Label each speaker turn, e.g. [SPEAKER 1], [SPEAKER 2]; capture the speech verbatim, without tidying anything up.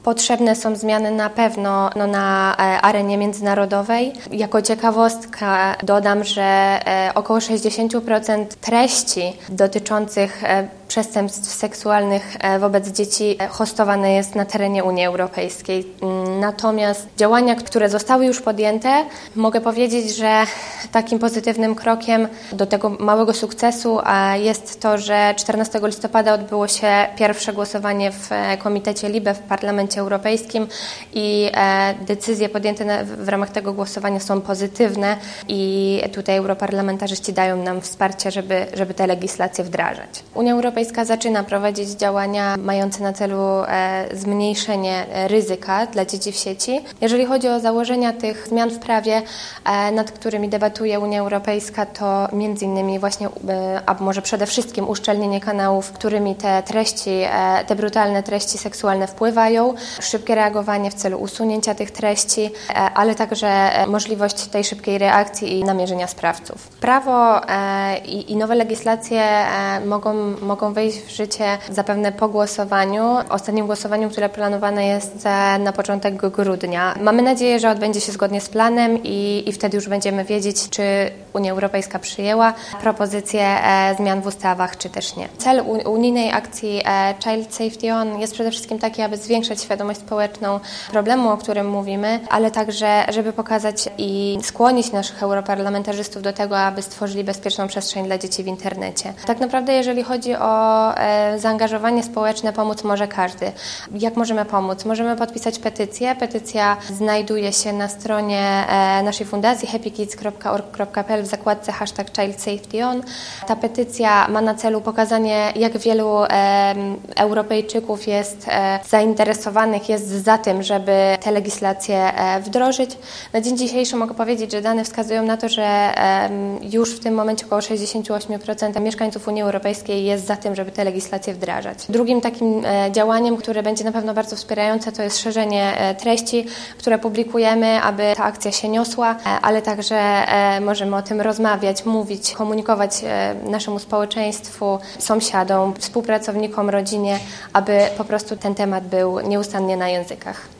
[SPEAKER 1] Potrzebne są zmiany na pewno no, na arenie międzynarodowej. Jako ciekawostkę dodam, że około sześćdziesiąt procent treści dotyczących przestępstw seksualnych wobec dzieci hostowane jest na terenie Unii Europejskiej. Natomiast działania, które zostały już podjęte, mogę powiedzieć, że takim pozytywnym krokiem do tego małego sukcesu jest to, że czternastego listopada odbyło się pierwsze głosowanie w Komitecie LIBE w Parlamencie Europejskim i decyzje podjęte w ramach tego głosowania są pozytywne i tutaj europarlamentarzyści dają nam wsparcie, żeby, żeby te legislacje wdrażać. Unia Europejska zaczyna prowadzić działania mające na celu zmniejszenie ryzyka dla dzieci w sieci. Jeżeli chodzi o założenia tych zmian w prawie, nad którymi debatuje Unia Europejska, to między innymi właśnie, a może przede wszystkim uszczelnienie kanałów, którymi te treści, te brutalne treści seksualne wpływają, szybkie reagowanie w celu usunięcia tych treści, ale także możliwość tej szybkiej reakcji i namierzenia sprawców. Prawo i, i nowe legislacje mogą, mogą wejść w życie zapewne po głosowaniu, ostatnim głosowaniu, które planowane jest na początek grudnia. Mamy nadzieję, że odbędzie się zgodnie z planem i, i wtedy już będziemy wiedzieć, czy Unia Europejska przyjęła propozycje zmian w ustawach, czy też nie. Cel unijnej akcji Child Safety On jest przede wszystkim taki, aby zwiększać świadomość społeczną problemu, o którym mówimy, ale także, żeby pokazać i skłonić naszych europarlamentarzystów do tego, aby stworzyli bezpieczną przestrzeń dla dzieci w internecie. Tak naprawdę, jeżeli chodzi o e, zaangażowanie społeczne, pomóc może każdy. Jak możemy pomóc? Możemy podpisać petycję. Petycja znajduje się na stronie e, naszej fundacji happy kids kropka org kropka p l w zakładce hashtag Child Safety On. Ta petycja ma na celu pokazanie, jak wielu e, Europejczyków jest e, zainteresowanych, jest za tym, żeby te legislacje wdrożyć. Na dzień dzisiejszy mogę powiedzieć, że dane wskazują na to, że już w tym momencie około sześćdziesiąt osiem procent mieszkańców Unii Europejskiej jest za tym, żeby te legislacje wdrażać. Drugim takim działaniem, które będzie na pewno bardzo wspierające, to jest szerzenie treści, które publikujemy, aby ta akcja się niosła, ale także możemy o tym rozmawiać, mówić, komunikować naszemu społeczeństwu, sąsiadom, współpracownikom, rodzinie, aby po prostu ten temat był nieustannie na językach.